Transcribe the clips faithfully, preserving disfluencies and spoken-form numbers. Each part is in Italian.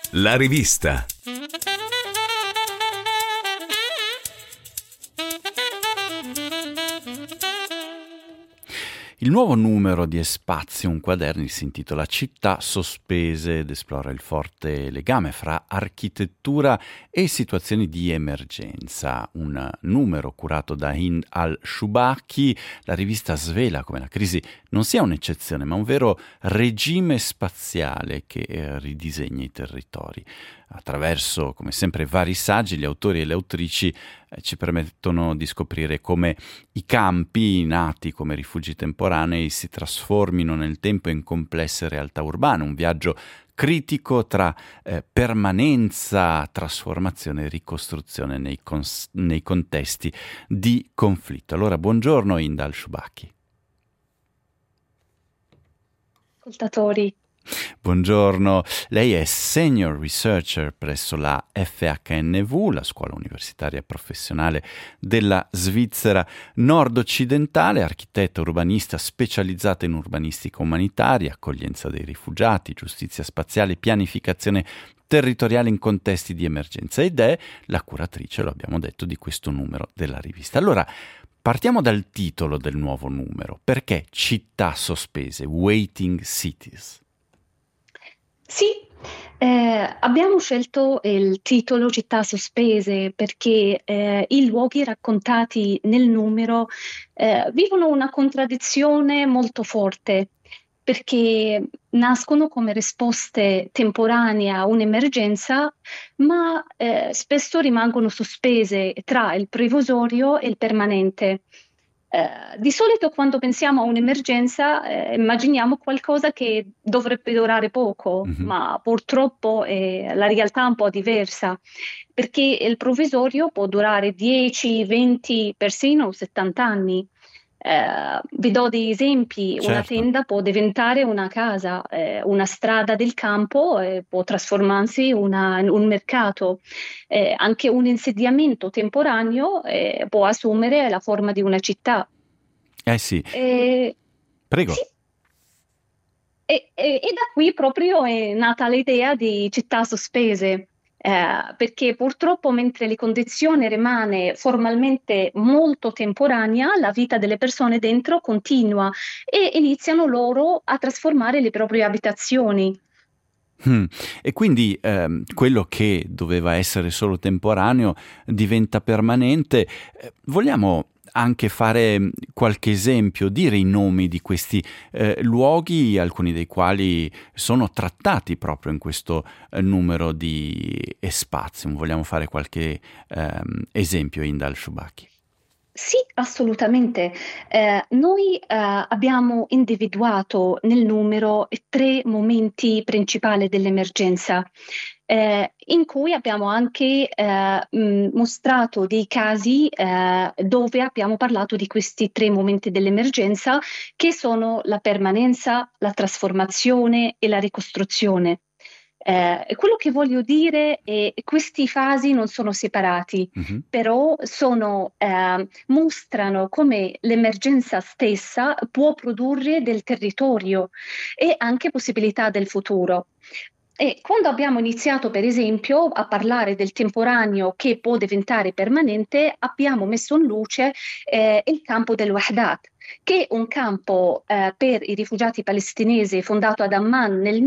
La rivista. Il nuovo numero di Espazium Quaderni si intitola Città sospese ed esplora il forte legame fra architettura e situazioni di emergenza. Un numero curato da Hind al-Shubaki, la rivista svela come la crisi non sia un'eccezione, ma un vero regime spaziale che eh, ridisegna i territori. Attraverso, come sempre, vari saggi, gli autori e le autrici eh, ci permettono di scoprire come i campi, nati come rifugi temporanei, si trasformino nel tempo in complesse realtà urbane, un viaggio critico tra eh, permanenza, trasformazione e ricostruzione nei, cons- nei contesti di conflitto. Allora, buongiorno Hind al-Shubaki. Ascoltatori. Buongiorno, lei è Senior Researcher presso la F H N V, la Scuola Universitaria Professionale della Svizzera Nord-Occidentale, architetta urbanista specializzata in urbanistica umanitaria, accoglienza dei rifugiati, giustizia spaziale, pianificazione territoriale in contesti di emergenza ed è la curatrice, lo abbiamo detto, di questo numero della rivista. Allora, partiamo dal titolo del nuovo numero. Perché Città sospese, Waiting Cities? Sì, eh, abbiamo scelto il titolo Città sospese perché eh, i luoghi raccontati nel numero eh, vivono una contraddizione molto forte, perché nascono come risposte temporanee a un'emergenza, ma eh, spesso rimangono sospese tra il provvisorio e il permanente. Eh, di solito quando pensiamo a un'emergenza eh, immaginiamo qualcosa che dovrebbe durare poco, Mhm. ma purtroppo eh, la realtà è un po' diversa, perché il provvisorio può durare dieci, venti, persino settanta anni. Eh, vi do degli esempi: una Certo. tenda può diventare una casa, eh, una strada del campo eh, può trasformarsi in una- in un mercato. Eh, anche un insediamento temporaneo eh, può assumere la forma di una città. Eh sì, E, prego. sì, e, e- e da qui proprio è nata l'idea di città sospese, eh, perché purtroppo mentre le condizioni rimane formalmente molto temporanea, la vita delle persone dentro continua e iniziano loro a trasformare le proprie abitazioni. Mm. E quindi ehm, quello che doveva essere solo temporaneo diventa permanente. Eh, vogliamo anche fare mm, qualche esempio, dire i nomi di questi eh, luoghi, alcuni dei quali sono trattati proprio in questo eh, numero di Espazium. Vogliamo fare qualche ehm, esempio, Hind al-Shubaki? Sì, assolutamente. Eh, noi eh, abbiamo individuato nel numero tre momenti principali dell'emergenza, eh, in cui abbiamo anche eh, mh, mostrato dei casi eh, dove abbiamo parlato di questi tre momenti dell'emergenza, che sono la permanenza, la trasformazione e la ricostruzione. Eh, quello che voglio dire è che queste fasi non sono separati, Mhm. però sono, eh, mostrano come l'emergenza stessa può produrre del territorio e anche possibilità del futuro. E quando abbiamo iniziato, per esempio, a parlare del temporaneo che può diventare permanente, abbiamo messo in luce eh, il campo del Wahdat, che è un campo eh, per i rifugiati palestinesi fondato ad Amman nel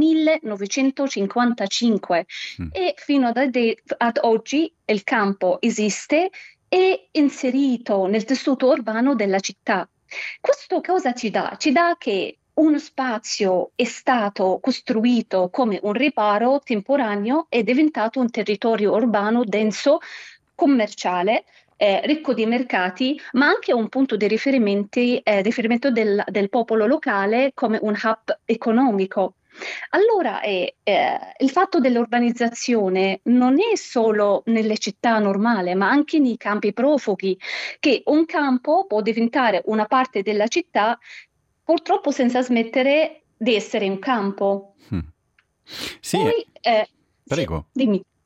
millenovecentocinquantacinque Mm. e fino ad, ad oggi il campo esiste e inserito nel tessuto urbano della città. Questo cosa ci dà? Ci dà che uno spazio è stato costruito come un riparo temporaneo, è diventato un territorio urbano denso, commerciale, eh, ricco di mercati, ma anche un punto di riferimenti, eh, riferimento del, del popolo locale come un hub economico. Allora, eh, eh, il fatto dell'urbanizzazione non è solo nelle città normali, ma anche nei campi profughi, che un campo può diventare una parte della città, purtroppo senza smettere di essere un campo. Mm. Sì, eh, Poi, eh, sì, prego. dimmi.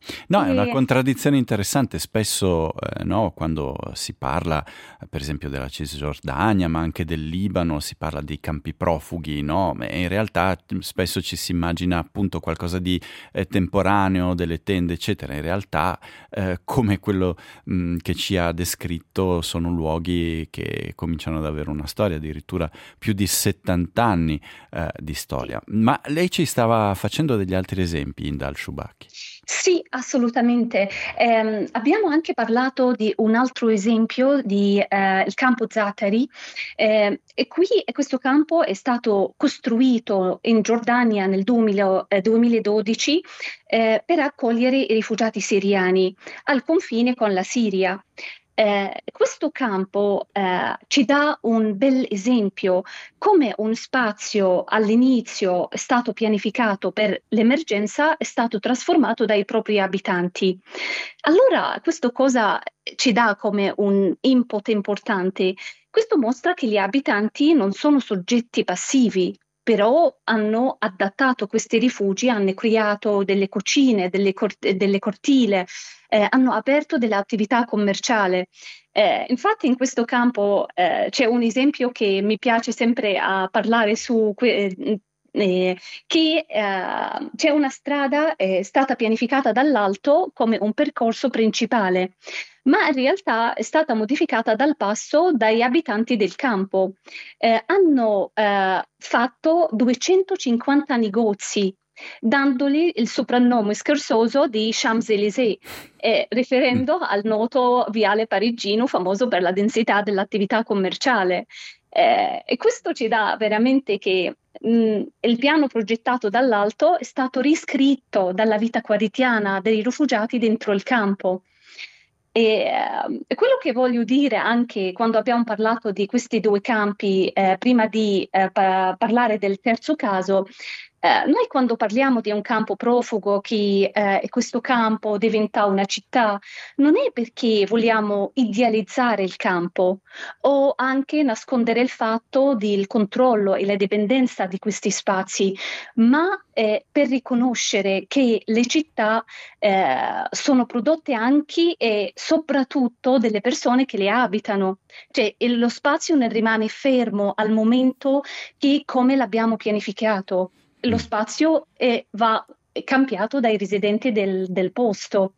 No, è una E contraddizione interessante. Spesso, eh, no, quando si parla, eh, per esempio, della Cisgiordania, ma anche del Libano, si parla di campi profughi, no? E in realtà mm, spesso ci si immagina appunto qualcosa di eh, temporaneo, delle tende, eccetera. In realtà, eh, come quello mm, che ci ha descritto, sono luoghi che cominciano ad avere una storia, addirittura più di settanta anni eh, di sì. storia. Ma lei ci stava facendo degli altri esempi, Inda al-Shubaki. Sì, assolutamente. Ehm, abbiamo anche parlato di un altro esempio di eh, il campo Zaatari. Eh, e qui e questo campo è stato costruito in Giordania nel duemila eh, duemiladodici eh, per accogliere i rifugiati siriani al confine con la Siria. Eh, questo campo eh, ci dà un bel esempio come un spazio all'inizio è stato pianificato per l'emergenza, è stato trasformato dai propri abitanti. Allora, questo cosa ci dà come un input importante? Questo mostra che gli abitanti non sono soggetti passivi, però hanno adattato questi rifugi, hanno creato delle cucine, delle, cort- delle cortile, eh, hanno aperto delle attività commerciali. Eh, infatti in questo campo eh, c'è un esempio che mi piace sempre a parlare su que- eh, eh, che eh, c'è una strada è stata pianificata dall'alto come un percorso principale, ma in realtà è stata modificata dal passo dagli abitanti del campo. Eh, hanno eh, fatto duecentocinquanta negozi, dandogli il soprannome scherzoso di Champs-Élysées, eh, Mm. riferendo al noto viale parigino famoso per la densità dell'attività commerciale. Eh, e questo ci dà veramente che mh, il piano progettato dall'alto è stato riscritto dalla vita quotidiana dei rifugiati dentro il campo. E, ehm, e quello che voglio dire anche quando abbiamo parlato di questi due campi, eh, prima di eh, pa- parlare del terzo caso, eh, noi quando parliamo di un campo profugo che eh, questo campo diventa una città, non è perché vogliamo idealizzare il campo o anche nascondere il fatto del controllo e la dipendenza di questi spazi, ma eh, per riconoscere che le città eh, sono prodotte anche e soprattutto delle persone che le abitano. Cioè, il- lo spazio non rimane fermo al momento che come l'abbiamo pianificato. Lo Mm. spazio è- va è cambiato dai residenti del, del posto.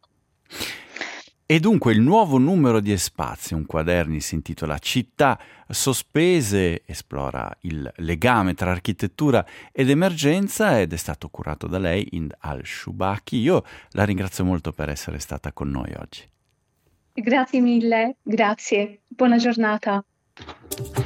E dunque il nuovo numero di Espazium Quaderni si intitola Città sospese, esplora il legame tra architettura ed emergenza ed è stato curato da lei, Ind al-Shubaki. Io la ringrazio molto per essere stata con noi oggi. Grazie mille, grazie. Buona giornata.